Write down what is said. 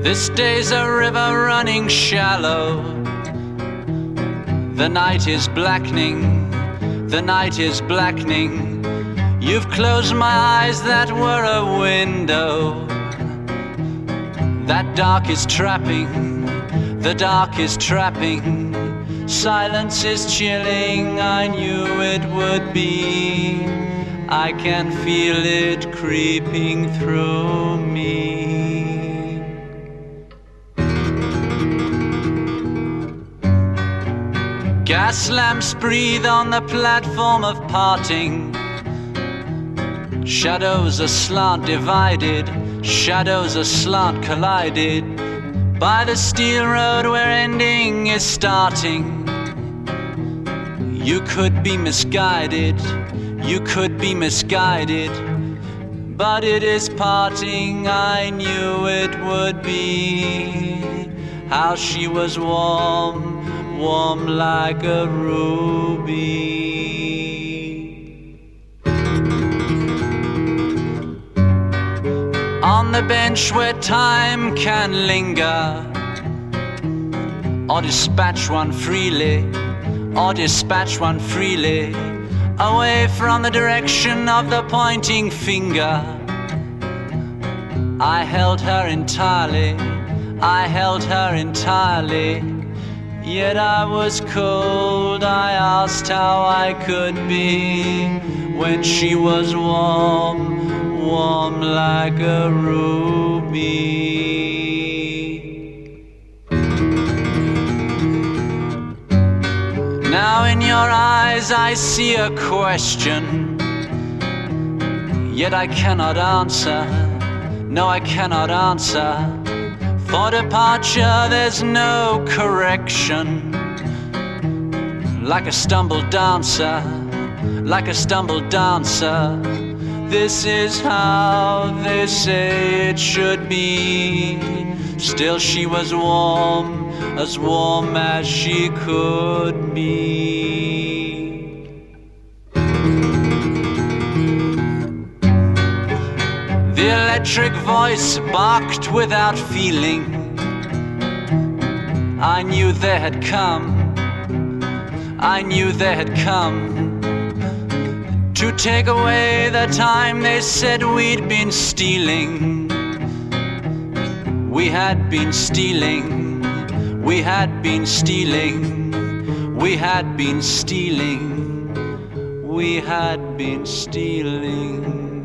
This day's a river running shallow. The night is blackening, the night is blackening. You've closed my eyes that were a window. That dark is trapping, the dark is trapping. Silence is chilling, I knew it would be. I can feel it creeping through me. Gas lamps breathe on the platform of parting. Shadows aslant divided, shadows aslant collided by the steel road where ending is starting. You could be misguided, you could be misguided, but it is parting, I knew it would be. How she was warm, warm like a ruby. On the bench where time can linger, or dispatch one freely, or dispatch one freely, away from the direction of the pointing finger. I held her entirely, I held her entirely, yet I was cold. I asked how I could be when she was warm, warm like a ruby. Now in your eyes I see a question, yet I cannot answer. No, I cannot answer. For departure there's no correction. Like a stumbled dancer, like a stumbled dancer, this is how they say it should be. Still she was warm as she could be. The electric voice barked without feeling. I knew they had come, I knew they had come to take away the time they said we'd been stealing. We had been stealing, we had been stealing, we had been stealing, we had been stealing.